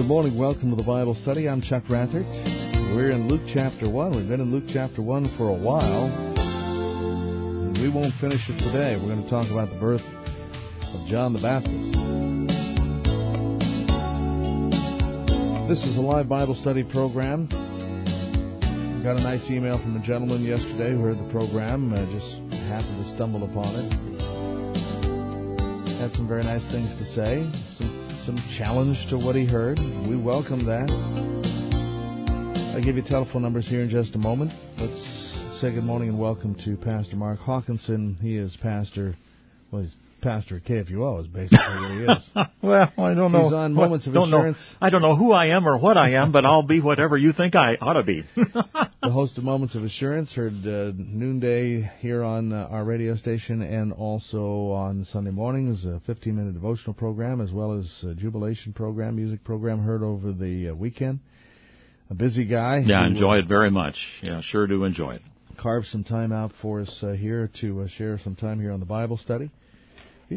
morning. Welcome to the Bible study. I'm Chuck Rathert. We're in Luke chapter 1. We've been in Luke chapter 1 for a while. We won't finish it today. We're going to talk about the birth of John the Baptist. This is a live Bible study program. We got a nice email from a gentleman yesterday who heard the program. Just happened to stumble upon it. Had some very nice things to say. Some challenge to what he heard. We welcome that. I'll give you telephone numbers here in just a moment. Let's say good morning and welcome to Pastor Mark Hawkinson. He is pastor, he's pastor at KFUO is basically what he is. Well, I don't know. He's on Moments of Assurance. I don't know who I am or what I am, but I'll be whatever you think I ought to be. The host of Moments of Assurance, heard noonday here on our radio station and also on Sunday mornings, a 15-minute devotional program as well as a jubilation program, music program heard over the weekend. A busy guy. Yeah, I enjoy it very much. Yeah, sure do enjoy it. Carved some time out for us here to share some time here on the Bible study. You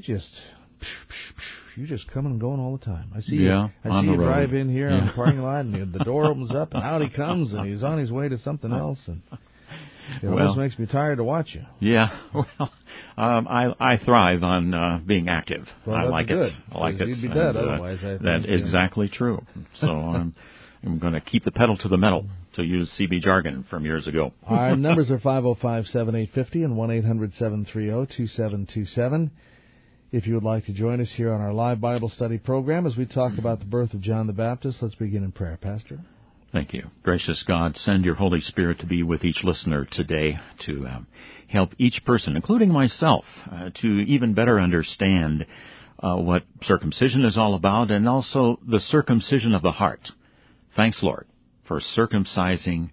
just coming and going all the time. I see you drive in here on the parking lot, and the door opens up, and out he comes, and he's on his way to something else, and it almost makes me tired to watch you. Yeah, well, I thrive on being active. Well, I like good, it. I like it. You'd be dead otherwise. I think, that's exactly true. So I'm going to keep the pedal to the metal, to use CB jargon from years ago. Our numbers are 505-7850 and 1-800-730-2727. If you would like to join us here on our live Bible study program as we talk about the birth of John the Baptist, let's begin in prayer, Pastor. Thank you. Gracious God, send your Holy Spirit to be with each listener today to help each person, including myself, to even better understand what circumcision is all about and also the circumcision of the heart. Thanks, Lord, for circumcising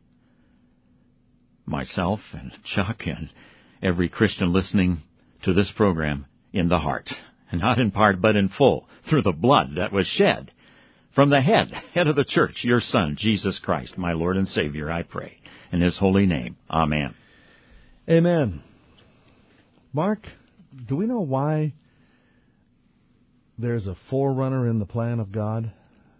myself and Chuck and every Christian listening to this program in the heart, and not in part, but in full, through the blood that was shed from the head of the church, your Son, Jesus Christ, my Lord and Savior, I pray. In His holy name, amen. Amen. Mark, do we know why there's a forerunner in the plan of God?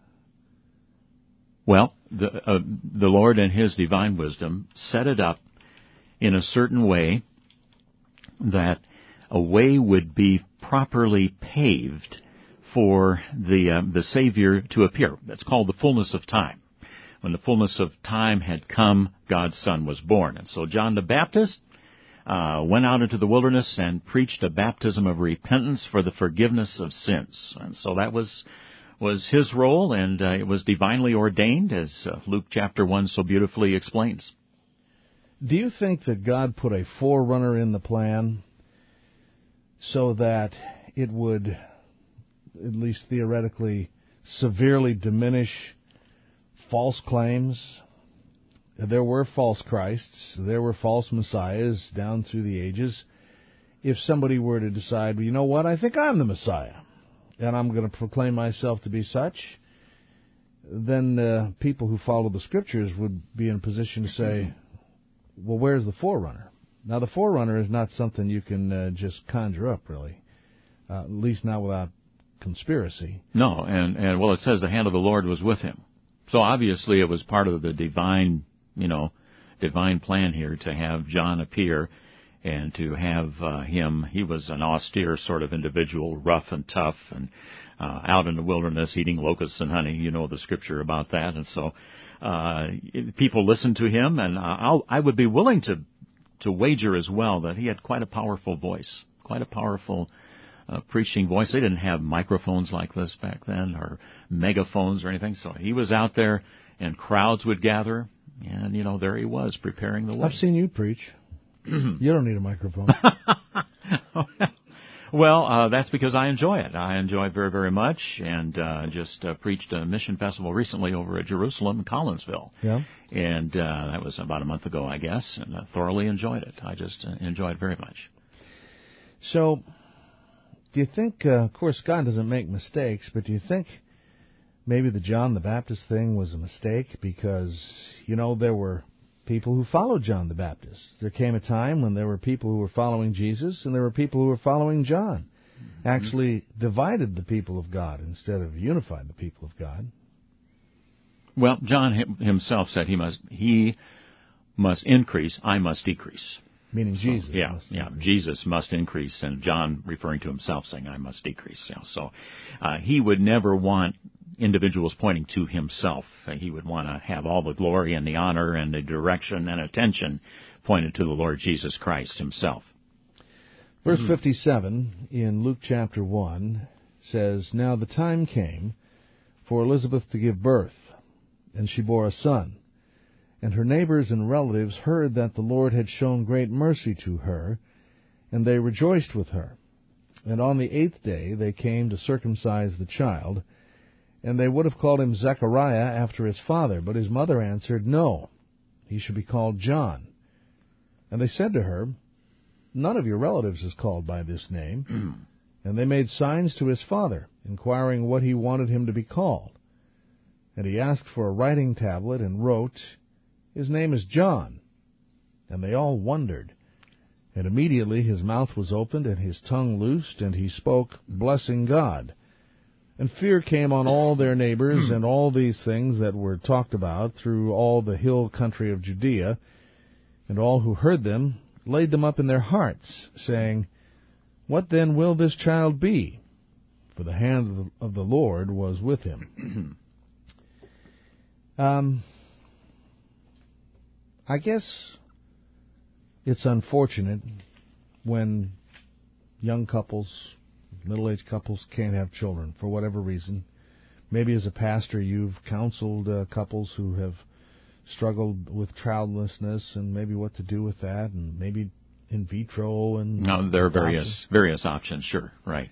Well, the Lord in His divine wisdom set it up in a certain way that a way would be properly paved for the Savior to appear. That's called the fullness of time. When the fullness of time had come, God's Son was born. And so John the Baptist went out into the wilderness and preached a baptism of repentance for the forgiveness of sins. And so that was his role, and it was divinely ordained, as Luke chapter 1 so beautifully explains. Do you think that God put a forerunner in the plan so that it would, at least theoretically, severely diminish false claims? There were false Christs, there were false messiahs down through the ages. If somebody were to decide, well, you know what, I think I'm the Messiah, and I'm going to proclaim myself to be such, then people who follow the Scriptures would be in a position to say, well, where's the forerunner? Now, the forerunner is not something you can just conjure up, really, at least not without conspiracy. No, and well, it says the hand of the Lord was with him. So obviously it was part of the divine plan here to have John appear and to have him. He was an austere sort of individual, rough and tough, and out in the wilderness eating locusts and honey. You know the Scripture about that. And so people listened to him, and I would be willing to wager as well that he had quite a powerful voice, quite a powerful preaching voice. They didn't have microphones like this back then or megaphones or anything. So he was out there and crowds would gather, and, there he was preparing the way. I've seen you preach. You don't need a microphone. Well, that's because I enjoy it. I enjoy it very, very much, and just preached a mission festival recently over at Jerusalem, Collinsville. Yeah. And that was about a month ago, I guess, and I thoroughly enjoyed it. I just enjoy it very much. So, do you think, of course, God doesn't make mistakes, but do you think maybe the John the Baptist thing was a mistake? Because, there were people who followed John the Baptist. There came a time when there were people who were following Jesus, and there were people who were following John. Actually divided the people of God instead of unified the people of God. Well, John himself said he must increase, I must decrease. Meaning Jesus. Jesus must increase, and John referring to himself saying, I must decrease. So he would never want individuals pointing to himself. He would want to have all the glory and the honor and the direction and attention pointed to the Lord Jesus Christ himself. Verse 57 in Luke chapter 1 says, Now the time came for Elizabeth to give birth, and she bore a son. And her neighbors and relatives heard that the Lord had shown great mercy to her, and they rejoiced with her. And on the 8th day they came to circumcise the child, and they would have called him Zechariah after his father, but his mother answered, No, he should be called John. And they said to her, None of your relatives is called by this name. And they made signs to his father, inquiring what he wanted him to be called. And he asked for a writing tablet and wrote, His name is John. And they all wondered. And immediately his mouth was opened and his tongue loosed, and he spoke, blessing God. And fear came on all their neighbors, and all these things that were talked about through all the hill country of Judea. And all who heard them laid them up in their hearts, saying, What then will this child be? For the hand of the Lord was with him. I guess it's unfortunate when young couples, middle-aged couples, can't have children for whatever reason. Maybe as a pastor you've counseled couples who have struggled with childlessness and maybe what to do with that, and maybe in vitro and... No, there are various options, sure, right.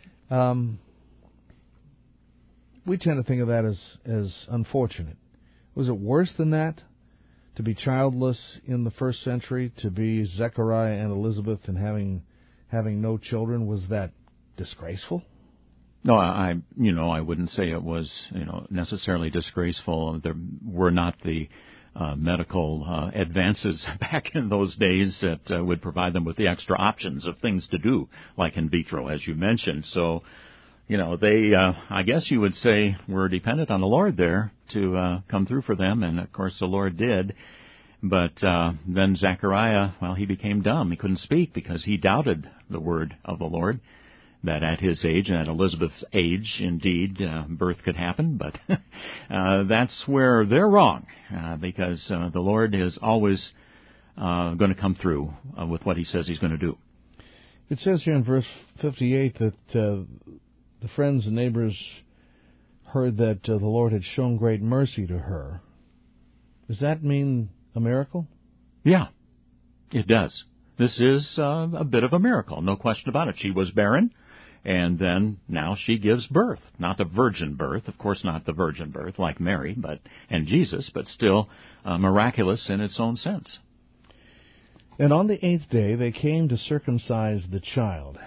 We tend to think of that as unfortunate. Was it worse than that? To be childless in the first century, to be Zechariah and Elizabeth and having no children, was that disgraceful? No, I wouldn't say it was, necessarily disgraceful. There were not the medical advances back in those days that would provide them with the extra options of things to do, like in vitro, as you mentioned. So, they, I guess you would say, were dependent on the Lord there to come through for them, and of course the Lord did. But then Zechariah, he became dumb. He couldn't speak because he doubted the word of the Lord, that at his age and at Elizabeth's age, indeed, birth could happen. But that's where they're wrong, because the Lord is always going to come through with what he says he's going to do. It says here in verse 58 that the friends and neighbors heard that the Lord had shown great mercy to her. Does that mean a miracle? Yeah, it does. This is a bit of a miracle, no question about it. She was barren, and then now she gives birth. Not a virgin birth, of course not the virgin birth like Mary and Jesus, but still miraculous in its own sense. And on the 8th day they came to circumcise the child.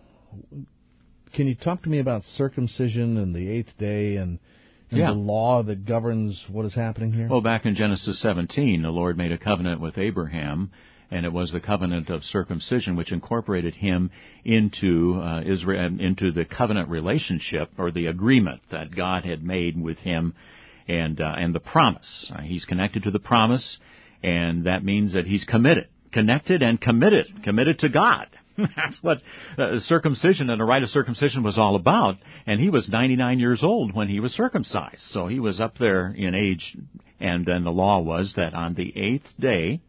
Can you talk to me about circumcision and the 8th day and the law that governs what is happening here? Well, back in Genesis 17, the Lord made a covenant with Abraham, and it was the covenant of circumcision which incorporated him into Israel, into the covenant relationship or the agreement that God had made with him, and the promise. He's connected to the promise, and that means that he's connected and committed to God. That's what circumcision and the rite of circumcision was all about. And he was 99 years old when he was circumcised. So he was up there in age. And then the law was that on the 8th day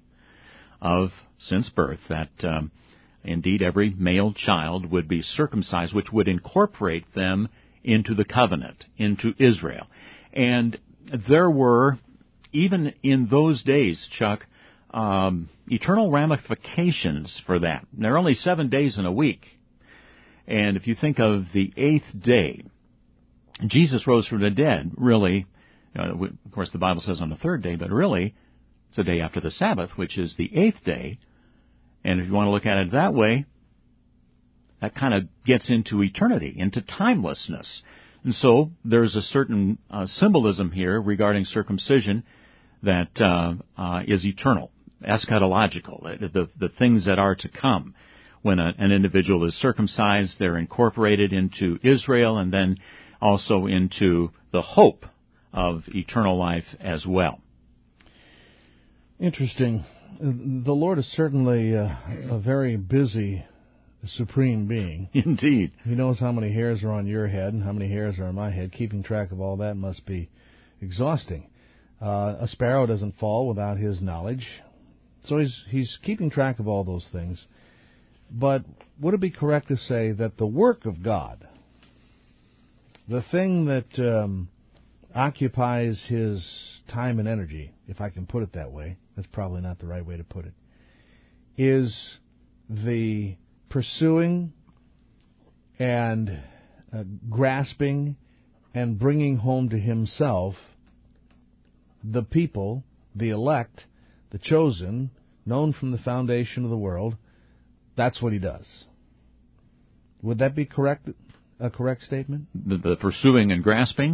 since birth, that indeed every male child would be circumcised, which would incorporate them into the covenant, into Israel. And there were, even in those days, Chuck, eternal ramifications for that. And there are only 7 days in a week. And if you think of the 8th day, Jesus rose from the dead, really, of course the Bible says on the 3rd day, but really it's the day after the Sabbath, which is the 8th day. And if you want to look at it that way, that kind of gets into eternity, into timelessness. And so there's a certain symbolism here regarding circumcision that is eternal, eschatological, the things that are to come. When an individual is circumcised, they're incorporated into Israel and then also into the hope of eternal life as well. Interesting. The Lord is certainly a very busy, supreme being. Indeed. He knows how many hairs are on your head and how many hairs are on my head. Keeping track of all that must be exhausting. A sparrow doesn't fall without His knowledge. So He's keeping track of all those things. But would it be correct to say that the work of God, the thing that occupies His time and energy, if I can put it that way, that's probably not the right way to put it, is the pursuing and grasping and bringing home to Himself the people, the elect, the chosen, known from the foundation of the world? That's what He does. Would that be correct? A correct statement? The pursuing and grasping?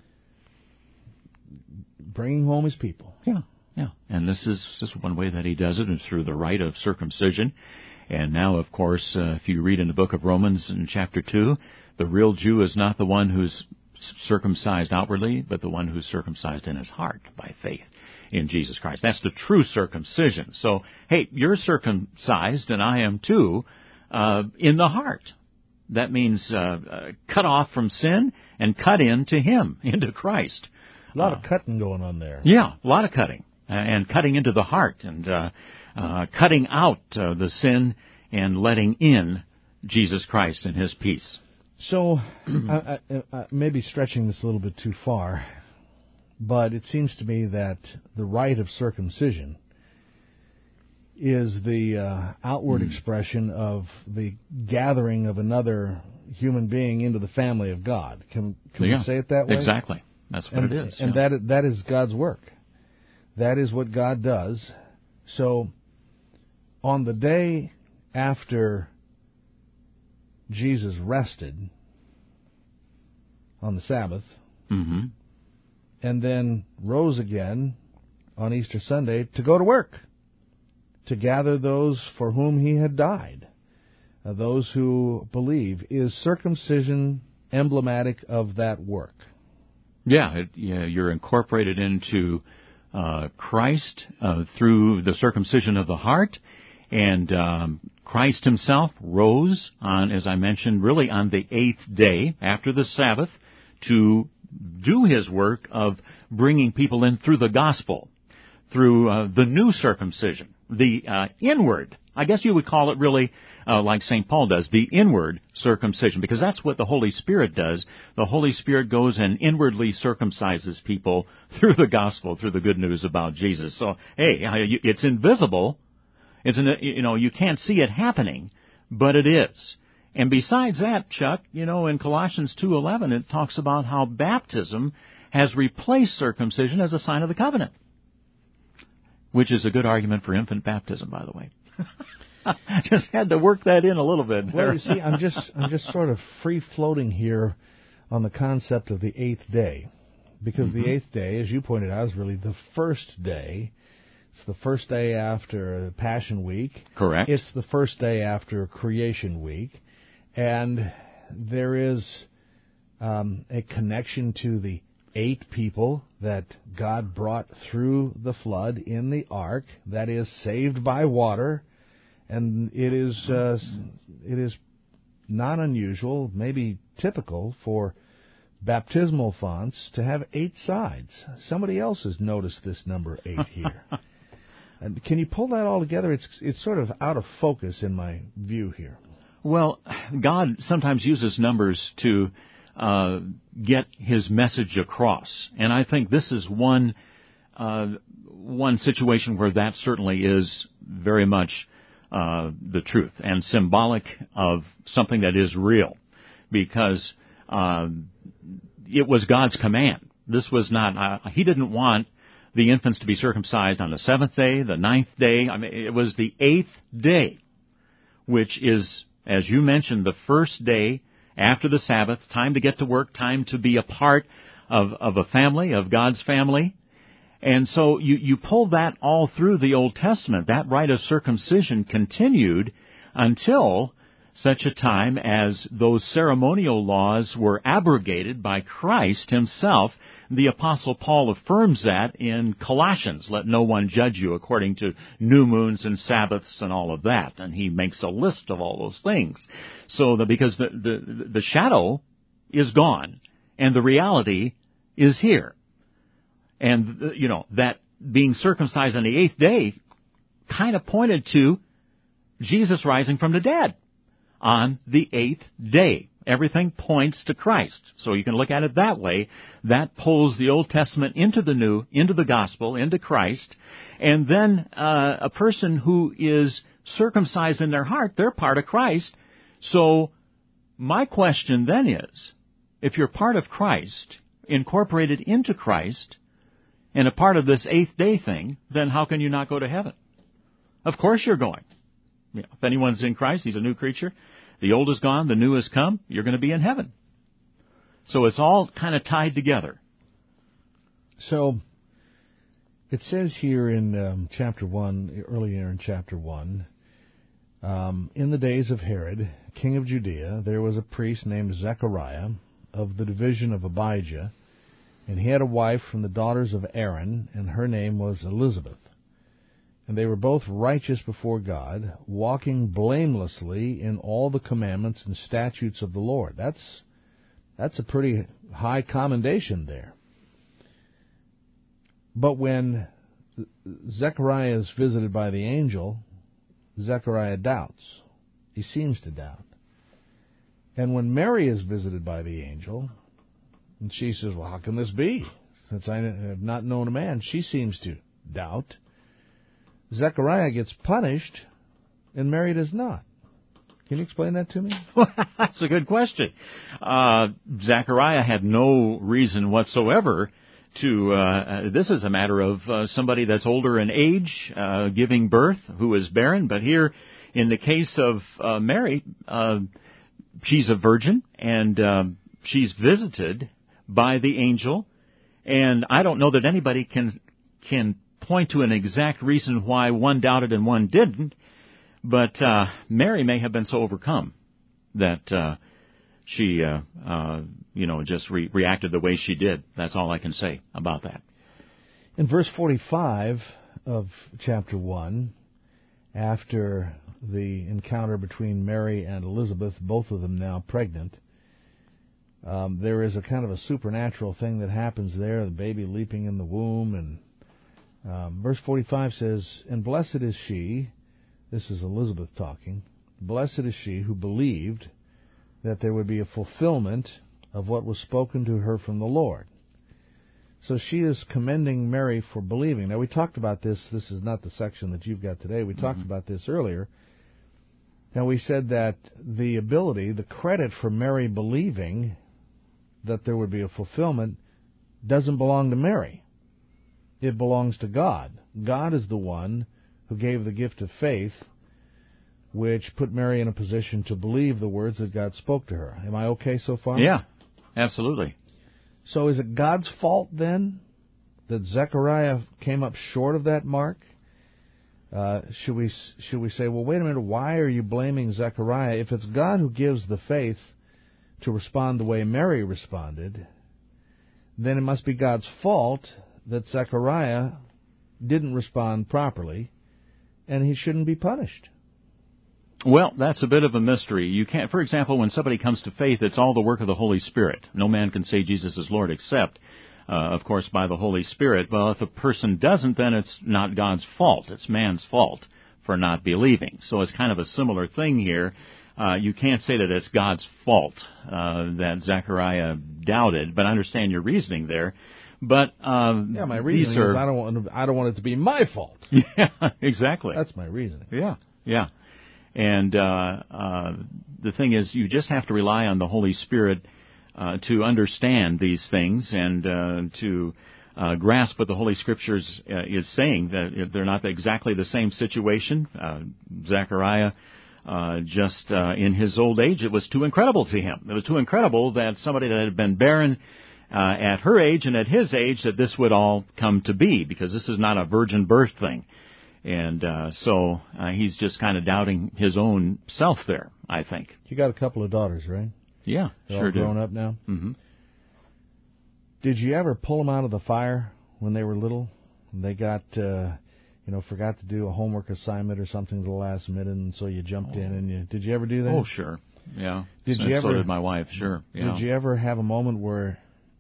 Bringing home His people. Yeah. And this is one way that He does it, is through the rite of circumcision. And now, of course, if you read in the book of Romans in chapter 2, the real Jew is not the one who's circumcised outwardly, but the one who's circumcised in his heart by faith in Jesus Christ. That's the true circumcision. So, hey, you're circumcised, and I am too, in the heart. That means cut off from sin and cut into Him, into Christ. A lot of cutting going on there. Yeah, a lot of cutting. And cutting into the heart and cutting out the sin and letting in Jesus Christ and His peace. So, I may be stretching this a little bit too far, but it seems to me that the rite of circumcision is the outward expression of the gathering of another human being into the family of God. Can we say it that way? Exactly. That's what it is. And that is God's work. That is what God does. So, on the day after Jesus rested on the Sabbath, and then rose again on Easter Sunday to go to work, to gather those for whom He had died, those who believe. Is circumcision emblematic of that work? Yeah, you're incorporated into Christ through the circumcision of the heart, and Christ Himself rose on, as I mentioned, really on the 8th day after the Sabbath to do His work of bringing people in through the gospel, through the new circumcision, the inward. I guess you would call it really, like St. Paul does, the inward circumcision, because that's what the Holy Spirit does. The Holy Spirit goes and inwardly circumcises people through the gospel, through the good news about Jesus. So, hey, it's invisible. You can't see it happening, but it is. And besides that, Chuck, in Colossians 2:11, it talks about how baptism has replaced circumcision as a sign of the covenant, which is a good argument for infant baptism, by the way. Just had to work that in a little bit. Well, you see, I'm just sort of free floating here on the concept of the 8th day, because the 8th day, as you pointed out, is really the first day. It's the first day after Passion Week. Correct. It's the first day after Creation Week, and there is a connection to the 8 people that God brought through the flood in the ark, that is, saved by water, and it is not unusual, maybe typical, for baptismal fonts to have 8 sides. Somebody else has noticed this number 8 here. And can you pull that all together? It's sort of out of focus in my view here. Well, God sometimes uses numbers to get His message across. And I think this is one situation where that certainly is very much the truth and symbolic of something that is real, because it was God's command. This was not, He didn't want the infants to be circumcised on the 7th day, the 9th day. I mean, it was the 8th day, which is, as you mentioned, the first day after the Sabbath, time to get to work, time to be a part of a family, of God's family. And so you pull that all through the Old Testament. That rite of circumcision continued until such a time as those ceremonial laws were abrogated by Christ himself. The Apostle Paul affirms that in Colossians. Let no one judge you according to new moons and Sabbaths and all of that. And he makes a list of all those things. So because the shadow is gone and the reality is here. And, that being circumcised on the 8th day kind of pointed to Jesus rising from the dead on the 8th day. Everything points to Christ. So you can look at it that way. That pulls the Old Testament into the New, into the Gospel, into Christ. And then a person who is circumcised in their heart, they're part of Christ. So my question then is, if you're part of Christ, incorporated into Christ, and a part of this 8th day thing, then how can you not go to heaven? Of course you're going. If anyone's in Christ, he's a new creature. The old is gone, the new has come. You're going to be in heaven. So it's all kind of tied together. So it says here in chapter 1, earlier in chapter 1, in the days of Herod, king of Judea, there was a priest named Zechariah of the division of Abijah, and he had a wife from the daughters of Aaron, and her name was Elizabeth. And they were both righteous before God, walking blamelessly in all the commandments and statutes of the Lord. That's a pretty high commendation there. But when Zechariah is visited by the angel, Zechariah doubts. He seems to doubt. And when Mary is visited by the angel, and she says, well, how can this be? Since I have not known a man, she seems to doubt. Zechariah gets punished, and Mary does not. Can you explain that to me? That's a good question. Zechariah had no reason whatsoever to, this is a matter of somebody that's older in age, giving birth, who is barren. But here, in the case of Mary, she's a virgin, and she's visited by the angel. And I don't know that anybody can point to an exact reason why one doubted and one didn't, but Mary may have been so overcome that she, just reacted the way she did. That's all I can say about that. In verse 45 of chapter 1, after the encounter between Mary and Elizabeth, both of them now pregnant, there is a kind of a supernatural thing that happens there, the baby leaping in the womb, and verse 45 says, and blessed is she, this is Elizabeth talking, blessed is she who believed that there would be a fulfillment of what was spoken to her from the Lord. So she is commending Mary for believing. Now we talked about this. This is not the section that you've got today. We talked about this earlier. Now we said that the ability, the credit for Mary believing that there would be a fulfillment doesn't belong to Mary. It belongs to God. God is the one who gave the gift of faith, which put Mary in a position to believe the words that God spoke to her. Am I okay so far? Yeah, absolutely. So is it God's fault then that Zechariah came up short of that mark? Should we say, well, wait a minute, why are you blaming Zechariah? If it's God who gives the faith to respond the way Mary responded, then it must be God's fault that Zechariah didn't respond properly, and he shouldn't be punished. Well, that's a bit of a mystery. You can't, for example, when somebody comes to faith, it's all the work of the Holy Spirit. No man can say Jesus is Lord except, of course, by the Holy Spirit. Well, if a person doesn't, then it's not God's fault. It's man's fault for not believing. So it's kind of a similar thing here. You can't say that it's God's fault that Zechariah doubted, but I understand your reasoning there. But my reasoning is I don't want it to be my fault. Yeah, exactly. That's my reasoning. Yeah. And the thing is, you just have to rely on the Holy Spirit to understand these things and to grasp what the Holy Scriptures is saying, that they're not exactly the same situation. Zechariah, just in his old age, it was too incredible to him. It was too incredible that somebody that had been barren at her age and at his age, that this would all come to be, because this is not a virgin birth thing. And so he's just kind of doubting his own self there. I think. You got a couple of daughters, right? Yeah, They're sure all do. grown up now? Mm-hmm. Did you ever pull them out of the fire when they were little? And they got, forgot to do a homework assignment or something at the last minute, and so you jumped in and did you ever do that? Oh, sure. Yeah. Did So you ever? So did my wife. Sure. Yeah. Did you ever have a moment where,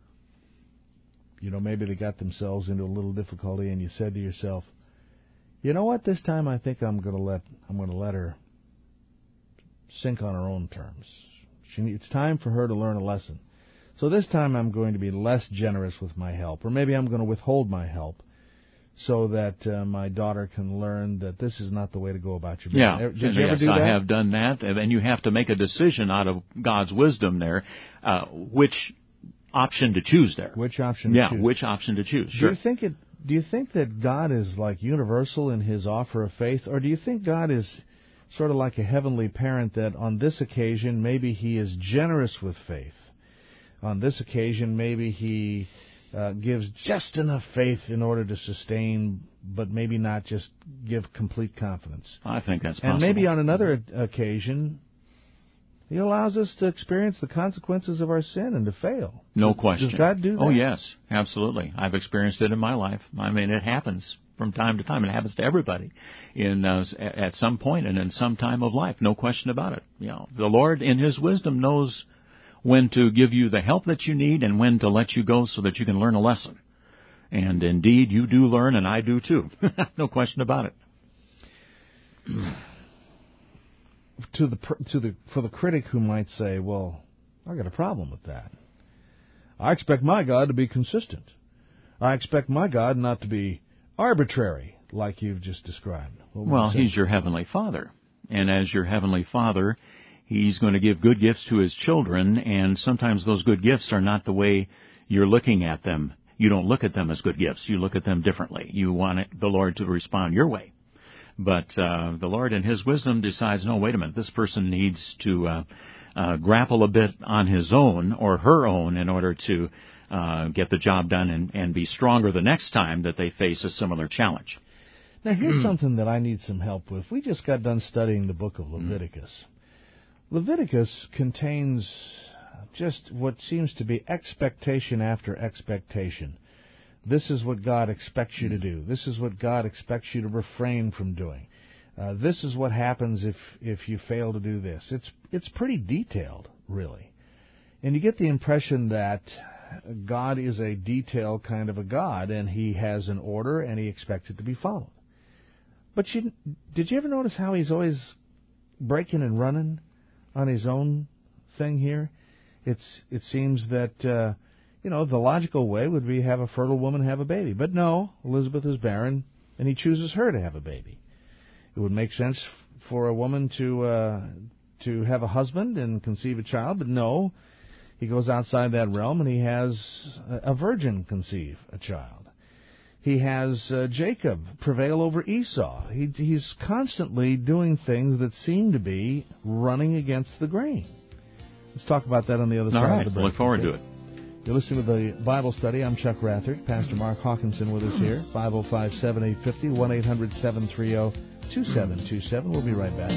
maybe they got themselves into a little difficulty, and you said to yourself, "You know what? This time I think I'm going to let her sink on her own terms. It's time for her to learn a lesson. So this time I'm going to be less generous with my help, or maybe I'm going to withhold my help, so that my daughter can learn that this is not the way to go about your business." Yeah. Did you ever do that? I have done that, and you have to make a decision out of God's wisdom there, which option to choose there. Which option to choose? Yeah, which option to choose. Sure. Do you think that God is like universal in his offer of faith, or do you think God is sort of like a heavenly parent that on this occasion maybe he is generous with faith? On this occasion maybe he gives just enough faith in order to sustain, but maybe not just give complete confidence. I think that's possible. And maybe on another occasion, he allows us to experience the consequences of our sin and to fail. No question. Does God do that? Oh, yes, absolutely. I've experienced it in my life. I mean, it happens from time to time. It happens to everybody at some point and in some time of life. No question about it. The Lord, in his wisdom, knows when to give you the help that you need and when to let you go so that you can learn a lesson. And indeed, you do learn, and I do too. No question about it. For the critic who might say, "Well, I got a problem with that. I expect my God to be consistent. I expect my God not to be arbitrary, like you've just described." Well, he's your heavenly Father, and as your heavenly Father, he's going to give good gifts to his children, and sometimes those good gifts are not the way you're looking at them. You don't look at them as good gifts. You look at them differently. You want the Lord to respond your way. But the Lord in his wisdom decides, no, wait a minute, this person needs to grapple a bit on his own or her own in order to get the job done and be stronger the next time that they face a similar challenge. Now, here's something that I need some help with. We just got done studying the book of Leviticus. Leviticus contains just what seems to be expectation after expectation. This is what God expects you to do. This is what God expects you to refrain from doing. This is what happens if you fail to do this. It's pretty detailed, really. And you get the impression that God is a detailed kind of a God, and he has an order, and he expects it to be followed. But did you ever notice how he's always breaking and running on his own thing here? It seems that the logical way would be have a fertile woman have a baby. But no, Elizabeth is barren, and he chooses her to have a baby. It would make sense for a woman to have a husband and conceive a child, but no, he goes outside that realm and he has a virgin conceive a child. He has Jacob prevail over Esau. He's constantly doing things that seem to be running against the grain. Let's talk about that on the other side of the break. Look forward to it. You're listening to the Bible Study. I'm Chuck Rathert. Pastor Mark Hawkinson with us here. 505-7850, 1-800-730-2727. We'll be right back.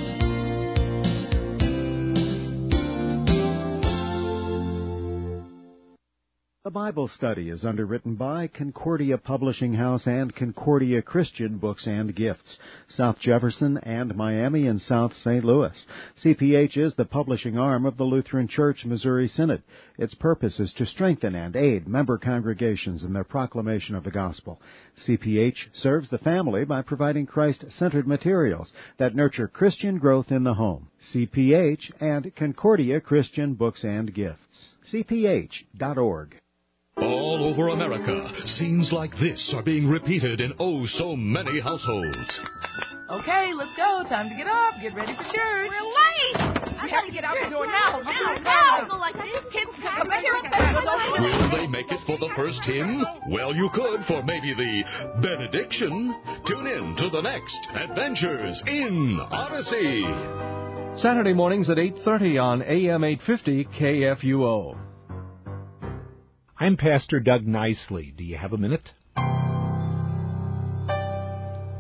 The Bible Study is underwritten by Concordia Publishing House and Concordia Christian Books and Gifts, South Jefferson and Miami and South St. Louis. CPH is the publishing arm of the Lutheran Church Missouri Synod. Its purpose is to strengthen and aid member congregations in their proclamation of the gospel. CPH serves the family by providing Christ-centered materials that nurture Christian growth in the home. CPH and Concordia Christian Books and Gifts. CPH.org. All over America, scenes like this are being repeated in oh so many households. Okay, let's go. Time to get up. Get ready for church. We're late! I gotta get out the door now. Go like this. Kids, come right here. Will they make it for the first hymn? Well, you could for maybe the benediction. Tune in to the next Adventures in Odyssey. Saturday mornings at 8:30 on AM 850 KFUO. I'm Pastor Doug Nicely. Do you have a minute?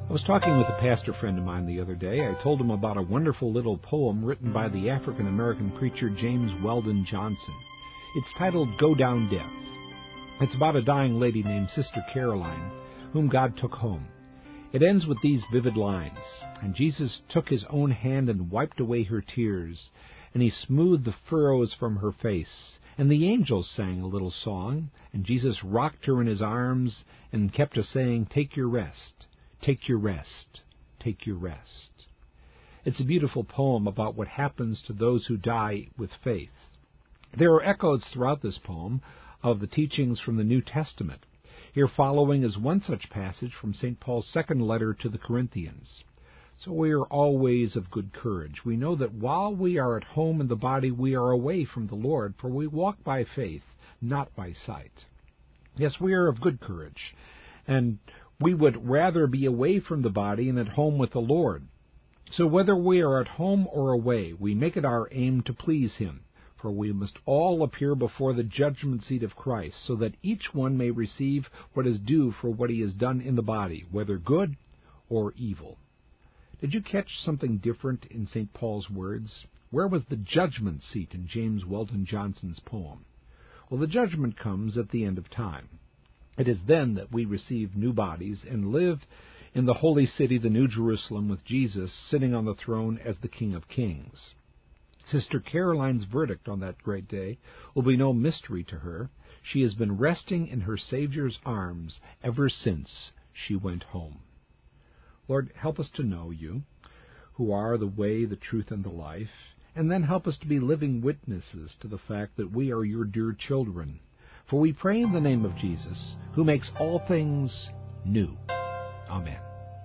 I was talking with a pastor friend of mine the other day. I told him about a wonderful little poem written by the African-American preacher James Weldon Johnson. It's titled Go Down Death. It's about a dying lady named Sister Caroline, whom God took home. It ends with these vivid lines, "And Jesus took his own hand and wiped away her tears, and he smoothed the furrows from her face. And the angels sang a little song, and Jesus rocked her in his arms and kept a-saying, 'Take your rest. Take your rest, take your rest.'" It's a beautiful poem about what happens to those who die with faith. There are echoes throughout this poem of the teachings from the New Testament. Here following is one such passage from St. Paul's second letter to the Corinthians. "So we are always of good courage. We know that while we are at home in the body, we are away from the Lord, for we walk by faith, not by sight." Yes, we are of good courage, and we would rather be away from the body and at home with the Lord. So whether we are at home or away, we make it our aim to please him, for we must all appear before the judgment seat of Christ, so that each one may receive what is due for what he has done in the body, whether good or evil. Did you catch something different in St. Paul's words? Where was the judgment seat in James Weldon Johnson's poem? Well, the judgment comes at the end of time. It is then that we receive new bodies and live in the holy city, the New Jerusalem, with Jesus sitting on the throne as the King of Kings. Sister Caroline's verdict on that great day will be no mystery to her. She has been resting in her Savior's arms ever since she went home. Lord, help us to know you, who are the way, the truth, and the life, and then help us to be living witnesses to the fact that we are your dear children. For we pray in the name of Jesus, who makes all things new. Amen.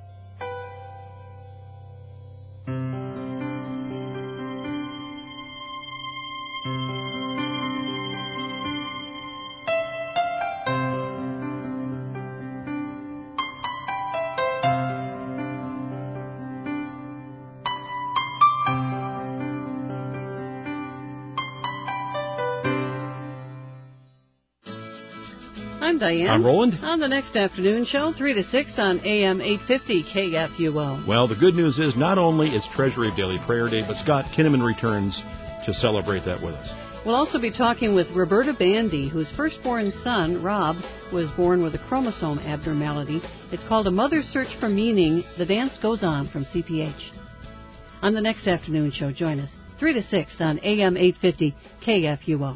I'm Diane. I'm Roland. On the next afternoon show, 3 to 6 on AM 850 KFUO. Well, the good news is not only is Treasury of Daily Prayer Day, but Scott Kinnaman returns to celebrate that with us. We'll also be talking with Roberta Bandy, whose firstborn son, Rob, was born with a chromosome abnormality. It's called A Mother's Search for Meaning. The Dance Goes On from CPH. On the next afternoon show, join us, 3 to 6 on AM 850 KFUO.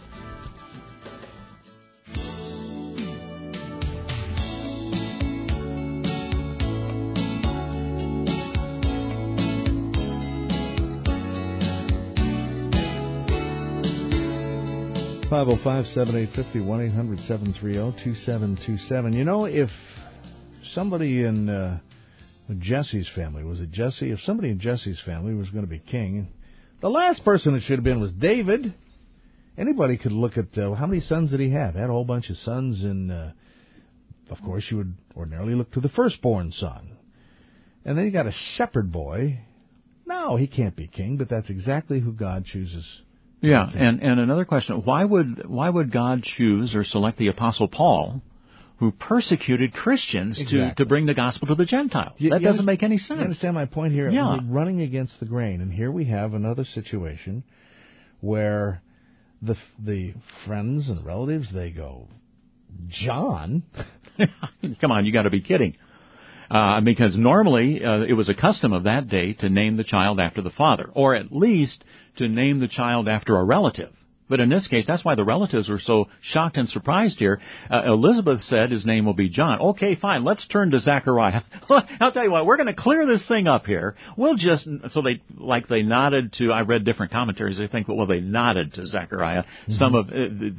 $505-7850-1-800-730-2727. You know, if somebody in Jesse's family, was it Jesse? If somebody in Jesse's family was going to be king, the last person it should have been was David. Anybody could look at how many sons did he have? He had a whole bunch of sons, and of course you would ordinarily look to the firstborn son. And then you got a shepherd boy. No, he can't be king, but that's exactly who God chooses. Yeah, and another question, why would God choose or select the Apostle Paul, who persecuted Christians, to bring the gospel to the Gentiles? That doesn't make any sense. You understand my point here? Yeah. We're running against the grain, and here we have another situation where the friends and relatives, they go, John? Come on, you got to be kidding. Because normally it was a custom of that day to name the child after the father, or at least to name the child after a relative. But in this case, that's why the relatives were so shocked and surprised here. Elizabeth said his name will be John. Okay, fine, let's turn to Zechariah. I'll tell you what, we're going to clear this thing up here. We'll just, so they nodded to, I read different commentaries, they think, well, they nodded to Zechariah. Mm-hmm. Some of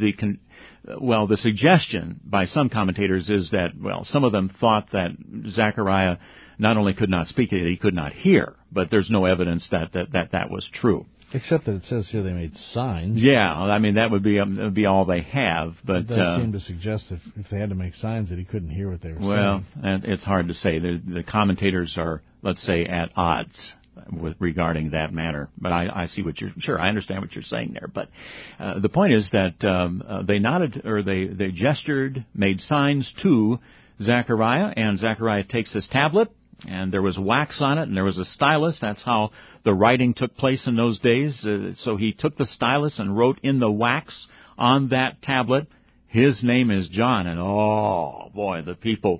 the suggestion by some commentators is that, some of them thought that Zechariah not only could not speak it, he could not hear, but there's no evidence that was true. Except that it says here they made signs. Yeah, I mean, that would be all they have. But it does seem to suggest if they had to make signs that he couldn't hear what they were saying. Well, and it's hard to say. The commentators are, let's say, at odds regarding that matter. But I see I understand what you're saying there. But the point is that they nodded, or they gestured, made signs to Zechariah, and Zechariah takes his tablet, and there was wax on it, and there was a stylus. That's how the writing took place in those days. So he took the stylus and wrote in the wax on that tablet, his name is John. And oh, boy, the people,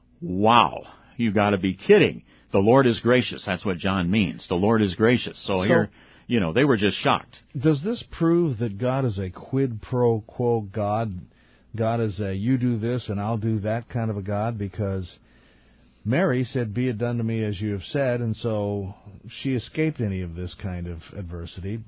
wow, you got to be kidding. The Lord is gracious. That's what John means. The Lord is gracious. So here, they were just shocked. Does this prove that God is a quid pro quo God? God is a you do this and I'll do that kind of a God? Because Mary said, be it done to me as you have said, and so she escaped any of this kind of adversity.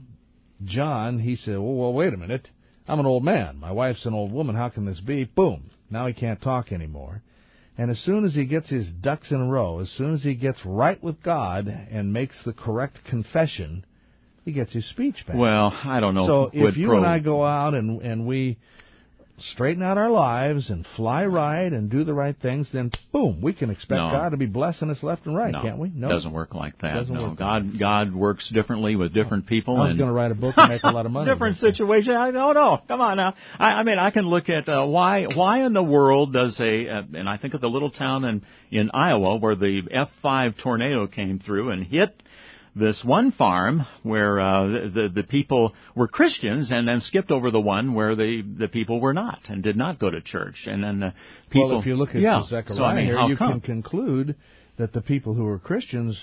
John, he said, well, wait a minute. I'm an old man. My wife's an old woman. How can this be? Boom. Now he can't talk anymore. And as soon as he gets his ducks in a row, as soon as he gets right with God and makes the correct confession, he gets his speech back. Well, I don't know. So if you and I go out and we straighten out our lives and fly right and do the right things, then boom, we can expect God to be blessing us left and right, can't we? No, it doesn't work like that. No, God works differently with different people. I was going to write a book and make a lot of money. Different situation. No, come on now. I mean, I can look at why in the world does and I think of the little town in Iowa where the F5 tornado came through and hit this one farm where the people were Christians and then skipped over the one where the people were not and did not go to church. And then the people... Well, if you look at Zechariah here, you can conclude that the people who were Christians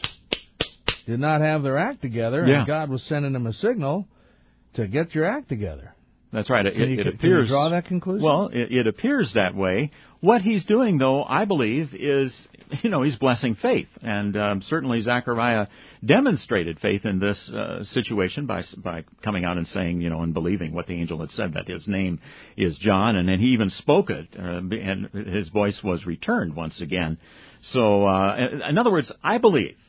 did not have their act together, and God was sending them a signal to get your act together. That's right. It appears. Can you draw that conclusion? Well, it appears that way. What he's doing, though, I believe, is, he's blessing faith. And certainly Zechariah demonstrated faith in this situation by coming out and saying, and believing what the angel had said, that his name is John. And then he even spoke it, and his voice was returned once again. So, in other words, I believe,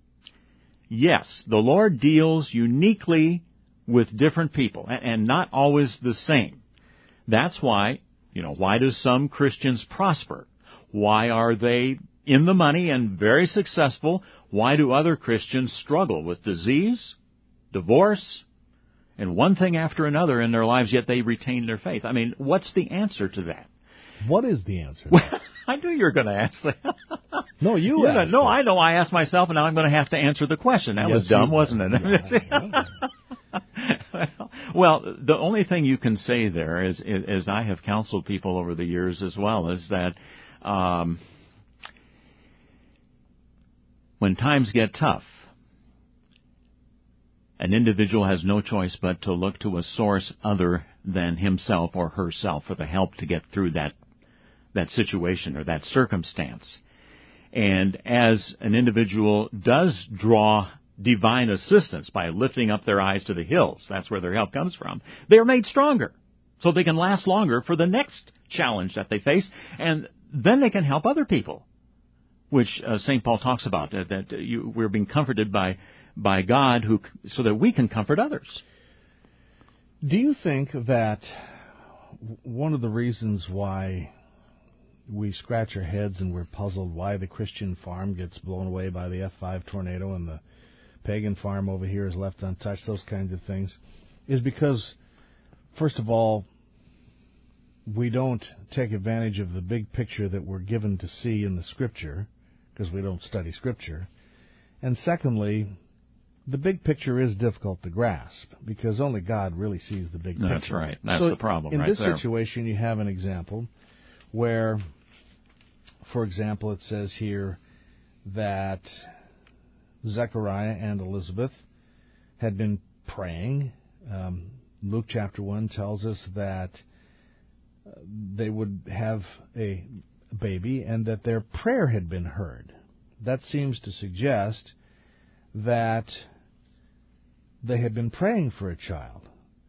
yes, the Lord deals uniquely with different people, and not always the same. That's why, why do some Christians prosper? Why are they in the money and very successful? Why do other Christians struggle with disease, divorce, and one thing after another in their lives, yet they retain their faith? I mean, what's the answer to that? What is the answer? I knew you were going to ask that. No, you asked. No, I know. I asked myself, and now I'm going to have to answer the question. That was dumb, wasn't it? Yeah. Well, the only thing you can say there is I have counseled people over the years as well, is that when times get tough, an individual has no choice but to look to a source other than himself or herself for the help to get through that situation or that circumstance. And as an individual does draw divine assistance by lifting up their eyes to the hills, that's where their help comes from, they're made stronger so they can last longer for the next challenge that they face, and then they can help other people, which St. Paul talks about, we're being comforted by God so that we can comfort others. Do you think that one of the reasons why we scratch our heads and we're puzzled why the Christian farm gets blown away by the F5 tornado and the pagan farm over here is left untouched, those kinds of things, is because, first of all, we don't take advantage of the big picture that we're given to see in the Scripture, because we don't study Scripture. And secondly, the big picture is difficult to grasp, because only God really sees the big picture. That's right. That's the problem right there. In this situation, you have an example where, for example, it says here that Zechariah and Elizabeth had been praying. Luke chapter 1 tells us that they would have a baby and that their prayer had been heard. That seems to suggest that they had been praying for a child.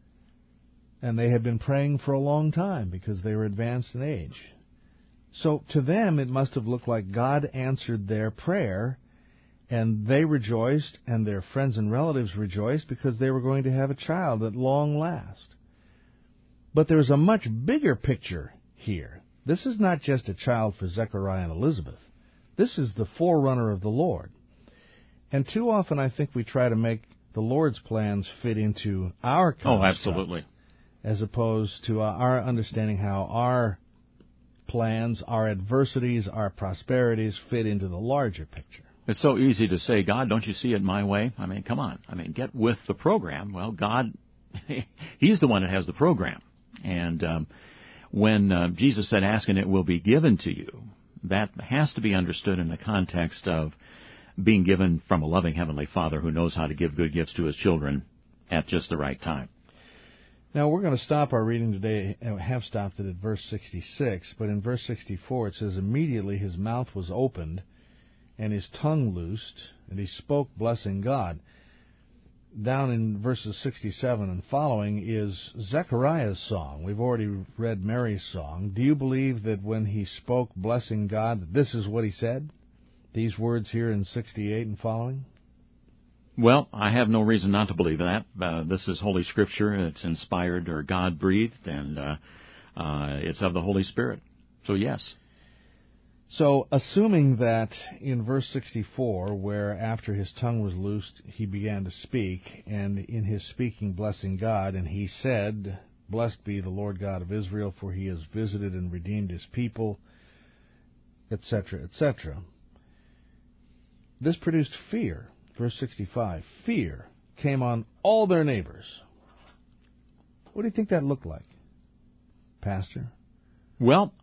And they had been praying for a long time because they were advanced in age. So to them, it must have looked like God answered their prayer, and they rejoiced, and their friends and relatives rejoiced because they were going to have a child at long last. But there's a much bigger picture here. This is not just a child for Zechariah and Elizabeth. This is the forerunner of the Lord. And too often I think we try to make the Lord's plans fit into our construct. Oh, absolutely. As opposed to our understanding how our plans, our adversities, our prosperities fit into the larger picture. It's so easy to say, God, don't you see it my way? I mean, come on. I mean, get with the program. Well, God, He's the one that has the program. And when Jesus said, ask and it will be given to you, that has to be understood in the context of being given from a loving Heavenly Father who knows how to give good gifts to His children at just the right time. Now, we're going to stop our reading today, and have stopped it at verse 66, but in verse 64 it says, immediately his mouth was opened, and his tongue loosed, and he spoke, blessing God. Down in verses 67 and following is Zechariah's song. We've already read Mary's song. Do you believe that when he spoke, blessing God, that this is what he said? These words here in 68 and following? Well, I have no reason not to believe that. This is Holy Scripture. It's inspired or God-breathed, and it's of the Holy Spirit. So, yes. So, assuming that in verse 64, where after his tongue was loosed, he began to speak, and in his speaking blessing God, and he said, blessed be the Lord God of Israel, for he has visited and redeemed his people, etc., etc. This produced fear. Verse 65, fear came on all their neighbors. What do you think that looked like, Pastor? Well,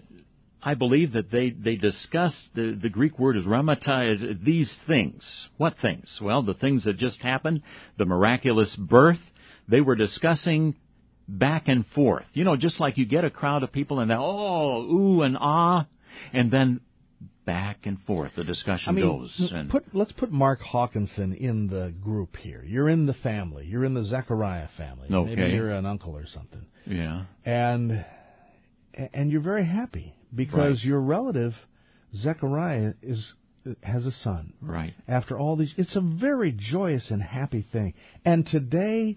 I believe that they discussed, the Greek word is rheumata, these things. What things? Well, the things that just happened, the miraculous birth, they were discussing back and forth. You know, just like you get a crowd of people and they, oh, ooh, and ah, and then back and forth the discussion goes. And let's put Mark Hawkinson in the group here. You're in the family. You're in the Zechariah family. Okay. Maybe you're an uncle or something. Yeah. And you're very happy because your relative Zechariah has a son. Right. After all these, it's a very joyous and happy thing. And today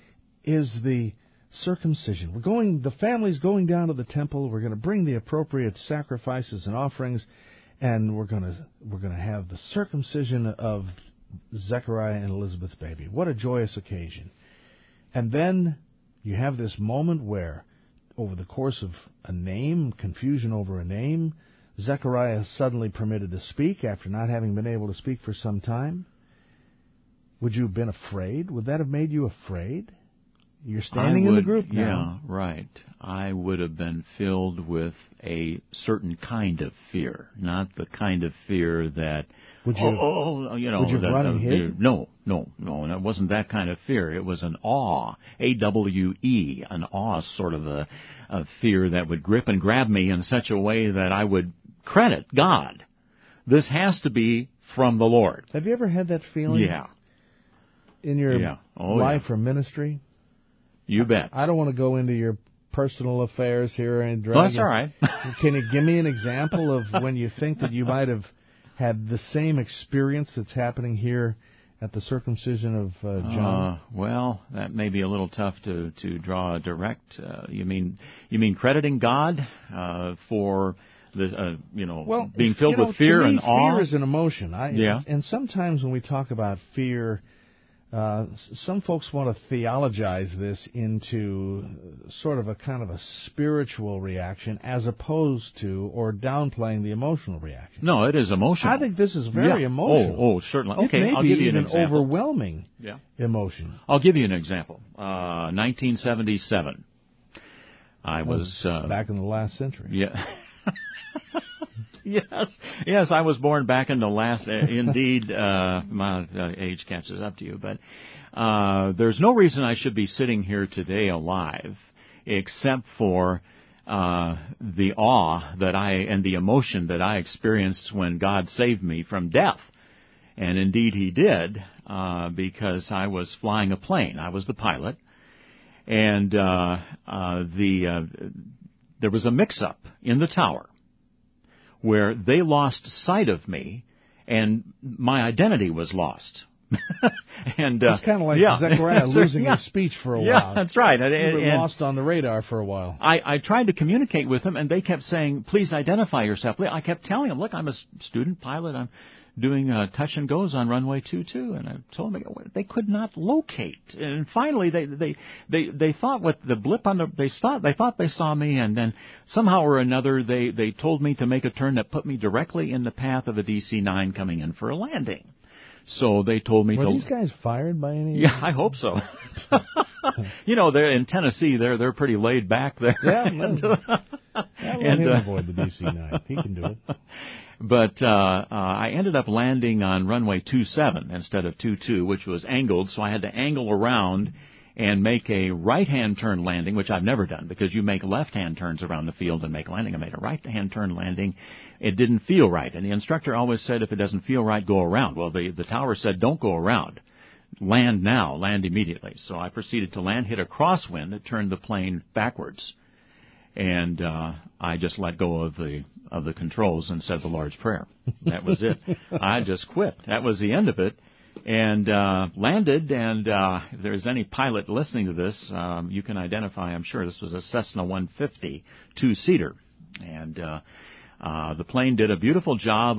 is the circumcision. The family's going down to the temple. We're going to bring the appropriate sacrifices and offerings, and we're going to have the circumcision of Zechariah and Elizabeth's baby. What a joyous occasion. And then you have this moment where, over the course of confusion over a name, Zechariah is suddenly permitted to speak after not having been able to speak for some time. Would you have been afraid? Would that have made you afraid? You're standing in the group now. Yeah, right. I would have been filled with a certain kind of fear, not the kind of fear that, would you have run and hid? No, and it wasn't that kind of fear. It was an awe, A-W-E, an awe, sort of a fear that would grip and grab me in such a way that I would credit God. This has to be from the Lord. Have you ever had that feeling? Yeah. In your life or ministry? You bet. I don't want to go into your personal affairs here and drag. Well, that's all right. Can you give me an example of when you think that you might have had the same experience that's happening here at the circumcision of John? Well, that may be a little tough to draw a direct. You mean crediting God for the being filled with fear and awe? Fear is an emotion. And sometimes when we talk about fear, some folks want to theologize this into sort of a kind of a spiritual reaction as opposed to, or downplaying the emotional reaction. No, it is emotional. I think this is very emotional. Oh, certainly. Okay, I'll give you an example. Overwhelming emotion. I'll give you an example. 1977. I was back in the last century. Yeah. Yes, I was born back in the last, indeed, my age catches up to you, but there's no reason I should be sitting here today alive except for the awe and the emotion that I experienced when God saved me from death. And indeed He did, because I was flying a plane. I was the pilot, and there was a mix-up in the tower, where they lost sight of me, and my identity was lost. And it's kind of like Zechariah losing his speech for a while. Yeah, that's right. You were lost on the radar for a while. I tried to communicate with them, and they kept saying, please identify yourself. I kept telling them, look, I'm a student pilot. I'm doing touch and goes on runway 22, and I told them they could not locate. And finally, they thought with the blip on they thought they saw me, and then somehow or another they told me to make a turn that put me directly in the path of a DC-9 coming in for a landing. So they told me Were these guys fired by any? Yeah, I hope so. They're in Tennessee. They're pretty laid back there. Yeah, let him avoid the DC-9. He can do it. But I ended up landing on runway 27 instead of 22, which was angled, so I had to angle around and make a right-hand turn landing, which I've never done, because you make left-hand turns around the field and make landing. I made a right-hand turn landing. It didn't feel right, and the instructor always said, if it doesn't feel right, go around. Well, the tower said, don't go around. Land now, land immediately. So I proceeded to land, hit a crosswind that turned the plane backwards. And I just let go of the controls and said the Lord's Prayer. That was it. I just quit. That was the end of it. And landed, and if there's any pilot listening to this, you can identify, I'm sure, this was a Cessna 150 two-seater. And the plane did a beautiful job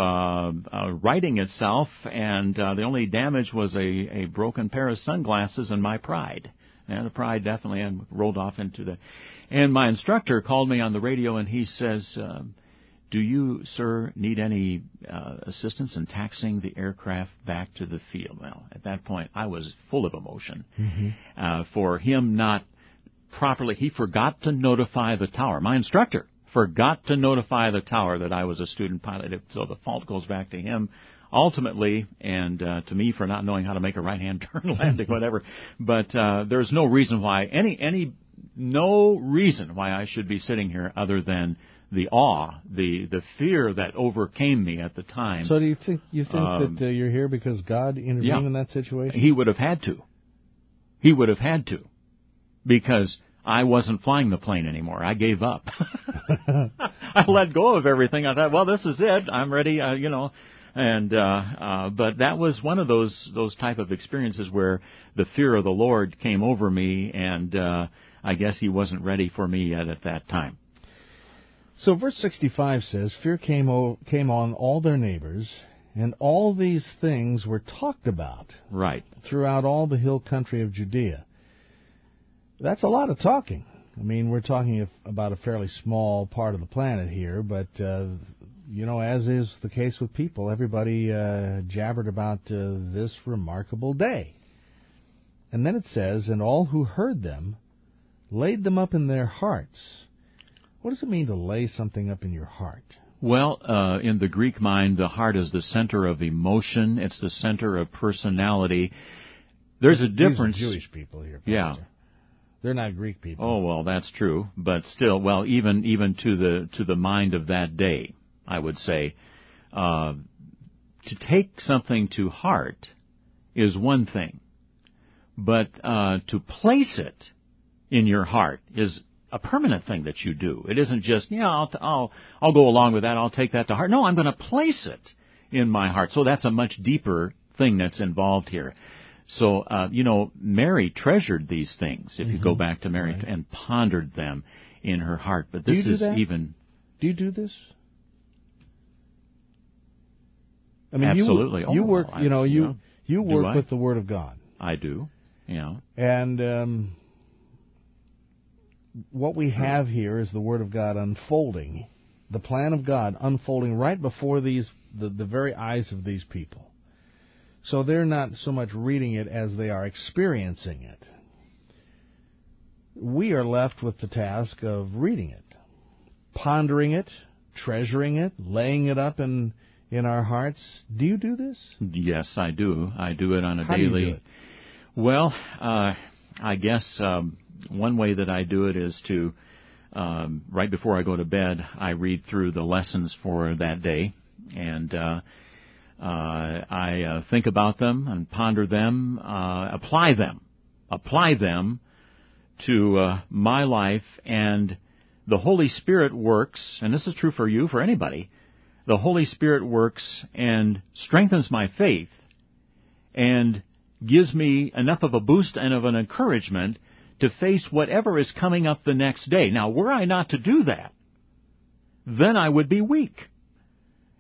of righting itself, and the only damage was a broken pair of sunglasses and my pride. And the pride definitely rolled off into the... And my instructor called me on the radio, and he says, do you, sir, need any assistance in taxiing the aircraft back to the field? Well, at that point, I was full of emotion. Mm-hmm. For him not properly, he forgot to notify the tower. My instructor forgot to notify the tower that I was a student pilot, so the fault goes back to him ultimately, and to me for not knowing how to make a right-hand turn landing, whatever. But there's no reason why, no reason why I should be sitting here other than the awe, the fear that overcame me at the time. So do you think that you're here because God intervened in that situation? He would have had to. He would have had to, because I wasn't flying the plane anymore. I gave up. I let go of everything. I thought, well, this is it. I'm ready. And but that was one of those type of experiences where the fear of the Lord came over me, and I guess He wasn't ready for me yet at that time. So verse 65 says, fear came on all their neighbors, and all these things were talked about throughout all the hill country of Judea. That's a lot of talking. I mean, we're talking about a fairly small part of the planet here, but, as is the case with people, everybody jabbered about this remarkable day. And then it says, and all who heard them laid them up in their hearts. What does it mean to lay something up in your heart? Well, in the Greek mind, the heart is the center of emotion. It's the center of personality. There's a difference. These are Jewish people here, Pastor. Yeah. They're not Greek people. Oh, well, that's true. But still, well, even to the mind of that day, I would say, to take something to heart is one thing. But to place it in your heart is a permanent thing that you do. It isn't just, I'll go along with that, I'll take that to heart. No, I'm going to place it in my heart. So that's a much deeper thing that's involved here. So, Mary treasured these things, if you go back to Mary, and pondered them in her heart. But this is even... Do you do this? I mean, absolutely. You work, you work with the Word of God. I do, And what we have here is the Word of God unfolding, the plan of God unfolding right before the very eyes of these people. So they're not so much reading it as they are experiencing it. We are left with the task of reading it, pondering it, treasuring it, laying it up in our hearts. Do you do this? Yes, I do. I do it on a daily... How do you do it? Well, I guess one way that I do it is to, right before I go to bed, I read through the lessons for that day, and I think about them and ponder them, apply them to my life, and the Holy Spirit works, and this is true for you, for anybody. The Holy Spirit works and strengthens my faith and gives me enough of a boost and of an encouragement to face whatever is coming up the next day. Now, were I not to do that, then I would be weak.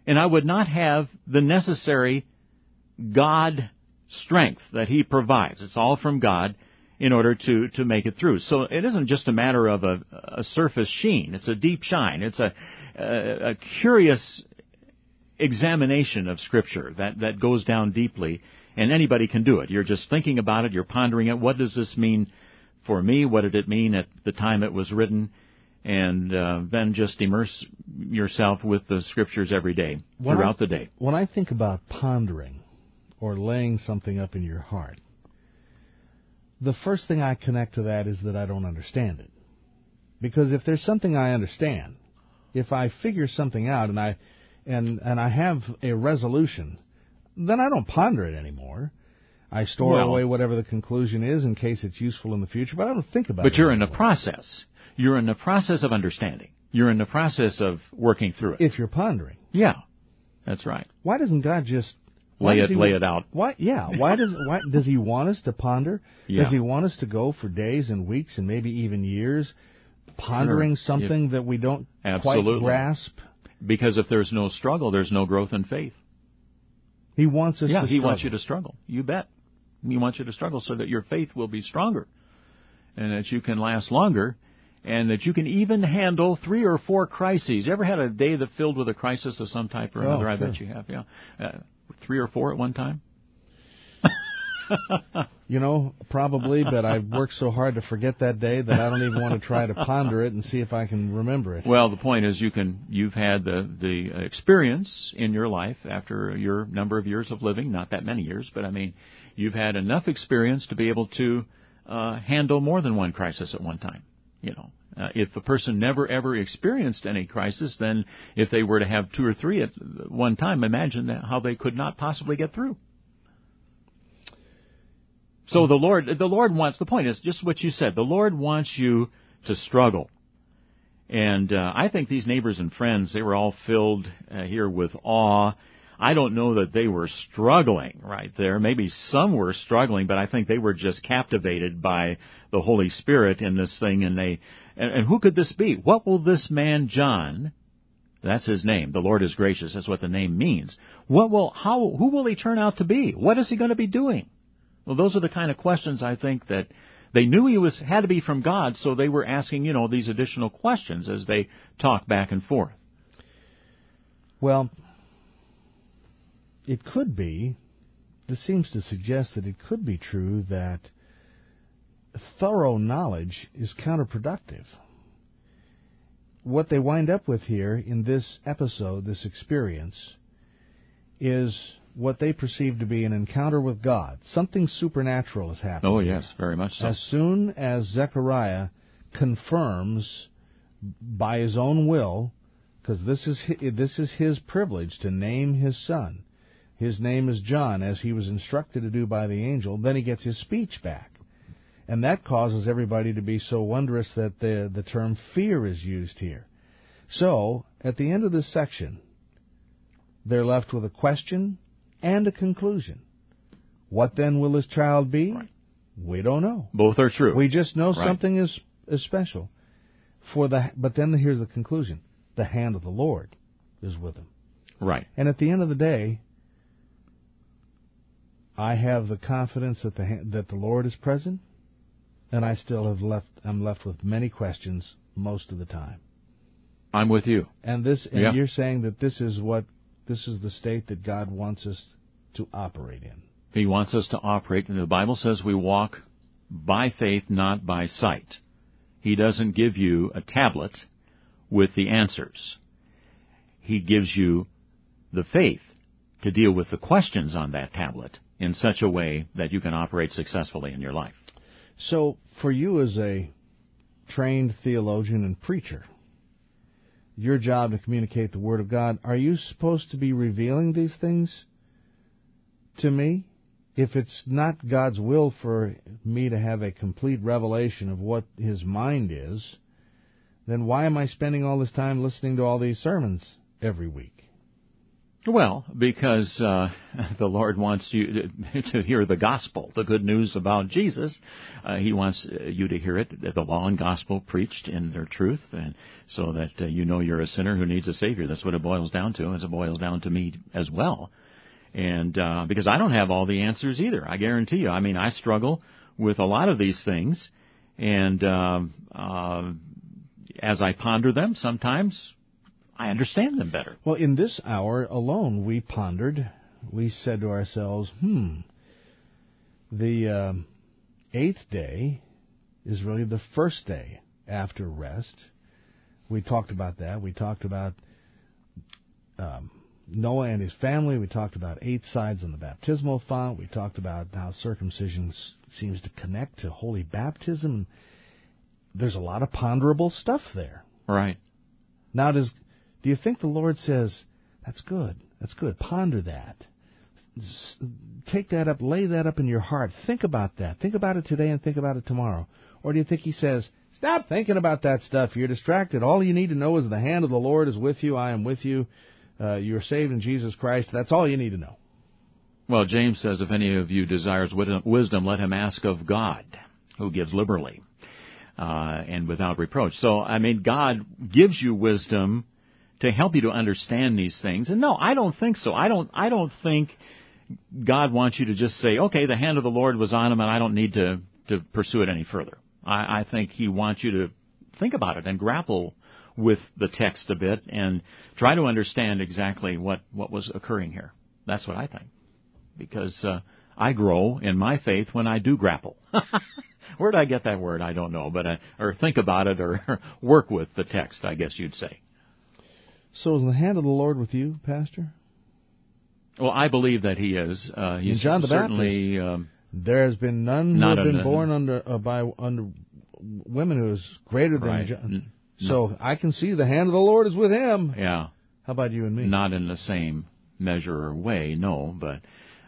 and I would not have the necessary God strength that He provides. It's all from God in order to make it through. So it isn't just a matter of a surface sheen. It's a deep shine. It's a curious examination of Scripture that goes down deeply, and anybody can do it. You're just thinking about it. You're pondering it. What does this mean for me? What did it mean at the time it was written? And then just immerse yourself with the Scriptures every day, throughout the day. When I think about pondering or laying something up in your heart, the first thing I connect to that is that I don't understand it. Because if there's something I understand, if I figure something out and I have a resolution, then I don't ponder it anymore. I store away whatever the conclusion is in case it's useful in the future, but I don't think about it. But you're in the process. You're in the process of understanding. You're in the process of working through it. If you're pondering. Yeah, that's right. Why doesn't God just lay it out? Why does He want us to ponder? Yeah. Does He want us to go for days and weeks and maybe even years pondering something that we don't quite grasp? Because if there's no struggle, there's no growth in faith. He wants us to struggle. He wants you to struggle. You bet. He wants you to struggle so that your faith will be stronger and that you can last longer and that you can even handle 3 or 4 crises. You ever had a day that filled with a crisis of some type or another? Sure. I bet you have, yeah. 3 or 4 at one time? Probably, but I've worked so hard to forget that day that I don't even want to try to ponder it and see if I can remember it. Well, the point is you've had the experience in your life after your number of years of living, not that many years, but I mean, you've had enough experience to be able to handle more than one crisis at one time. If a person never ever experienced any crisis, then if they were to have 2 or 3 at one time, imagine how they could not possibly get through. So the Lord wants, the point is just what you said, the Lord wants you to struggle. And I think these neighbors and friends, they were all filled here with awe. I don't know that they were struggling right there. Maybe some were struggling, but I think they were just captivated by the Holy Spirit in this thing. And who could this be? What will this man John, that's his name, the Lord is gracious, that's what the name means. Who will he turn out to be? What is he going to be doing? Well, those are the kind of questions I think that they knew he had to be from God, so they were asking, these additional questions as they talked back and forth. Well, it could be, this seems to suggest that it could be true that thorough knowledge is counterproductive. What they wind up with here in this episode, this experience, is what they perceive to be an encounter with God. Something supernatural has happened. Oh, yes, very much so. As soon as Zechariah confirms by his own will, because this is his privilege to name his son. His name is John, as he was instructed to do by the angel. Then he gets his speech back. And that causes everybody to be so wondrous that the term fear is used here. So, at the end of this section, they're left with a question and a conclusion. What then will this child be? Right. We don't know. Both are true. We just know something is special. But then here's the conclusion. The hand of the Lord is with him. Right. And at the end of the day, I have the confidence that the Lord is present, and I still I'm left with many questions most of the time. I'm with you. And you're saying that this is the state that God wants us to operate in. He wants us to operate, and the Bible says we walk by faith, not by sight. He doesn't give you a tablet with the answers. He gives you the faith to deal with the questions on that tablet in such a way that you can operate successfully in your life. So, for you as a trained theologian and preacher, your job to communicate the Word of God, are you supposed to be revealing these things to me? If it's not God's will for me to have a complete revelation of what His mind is, then why am I spending all this time listening to all these sermons every week? Well, because the Lord wants you to hear the gospel, the good news about Jesus. He wants you to hear it, the law and gospel preached in their truth, and so that you know you're a sinner who needs a Savior. That's what it boils down to, as it boils down to me as well. And because I don't have all the answers either, I guarantee you. I mean, I struggle with a lot of these things, and as I ponder them, sometimes I understand them better. Well, in this hour alone, we pondered. We said to ourselves, the eighth day is really the first day after rest. We talked about that. We talked about Noah and his family. We talked about 8 sides on the baptismal font. We talked about how circumcision seems to connect to holy baptism. There's a lot of ponderable stuff there. Right. Now, do you think the Lord says, that's good, ponder that. Take that up, lay that up in your heart. Think about that. Think about it today and think about it tomorrow. Or do you think He says, stop thinking about that stuff. You're distracted. All you need to know is the hand of the Lord is with you. I am with you. You're saved in Jesus Christ. That's all you need to know. Well, James says, if any of you desires wisdom, let him ask of God, who gives liberally and without reproach. So, I mean, God gives you wisdom to help you to understand these things. And no, I don't think so. I don't think God wants you to just say, okay, the hand of the Lord was on him and I don't need to pursue it any further. I think He wants you to think about it and grapple with the text a bit and try to understand exactly what was occurring here. That's what I think. Because I grow in my faith when I do grapple. Where did I get that word? I don't know. But or think about it or work with the text, I guess you'd say. So is the hand of the Lord with you, Pastor? Well, I believe that He is. He's John the certainly. Baptist, there has been none who have been born under women who is greater than right. John. So I can see the hand of the Lord is with him. Yeah. How about you and me? Not in the same measure or way, no, but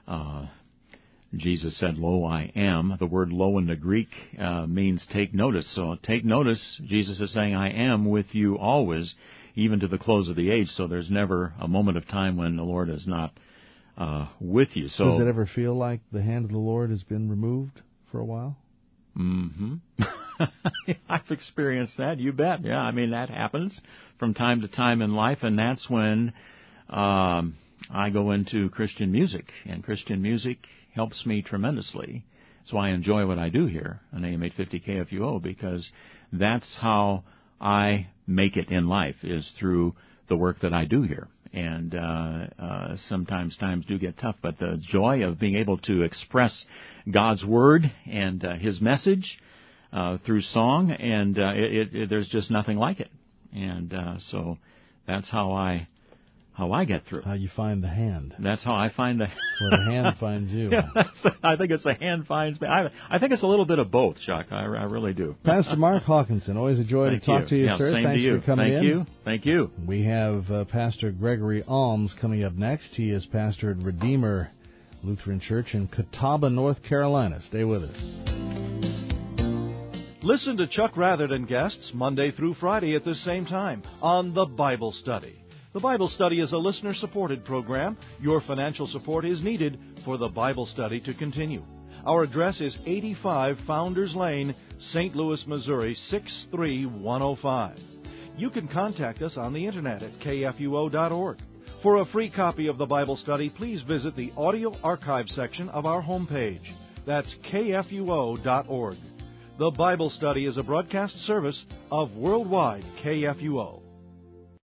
Jesus said, "Lo, I am." The word "lo" in the Greek means take notice. So take notice. Jesus is saying, "I am with you always, even to the close of the age." So there's never a moment of time when the Lord is not with you. So does it ever feel like the hand of the Lord has been removed for a while? Mm-hmm. I've experienced that. You bet. Yeah, I mean, that happens from time to time in life, and that's when I go into Christian music, and Christian music helps me tremendously. So I enjoy what I do here on AM 850 KFUO, because that's how I make it in life, is through the work that I do here. And sometimes times do get tough, but the joy of being able to express God's Word and His message through song, and there's just nothing like it. And so that's how I get through. How you find the hand. That's how I find the... Well, the hand finds you. Yeah, I think it's the hand finds me. I think it's a little bit of both, Chuck. I really do. Pastor Mark Hawkinson, always a joy to talk to you, yeah, sir. Same Thanks to you. for coming in. Thank you. We have Pastor Gregory Alms coming up next. He is pastor at Redeemer Lutheran Church in Catawba, North Carolina. Stay with us. Listen to Chuck Rather and guests Monday through Friday at this same time on The Bible Study. The Bible Study is a listener-supported program. Your financial support is needed for the Bible Study to continue. Our address is 85 Founders Lane, St. Louis, Missouri, 63105. You can contact us on the Internet at kfuo.org. For a free copy of the Bible Study, please visit the audio archive section of our homepage. That's kfuo.org. The Bible Study is a broadcast service of Worldwide KFUO.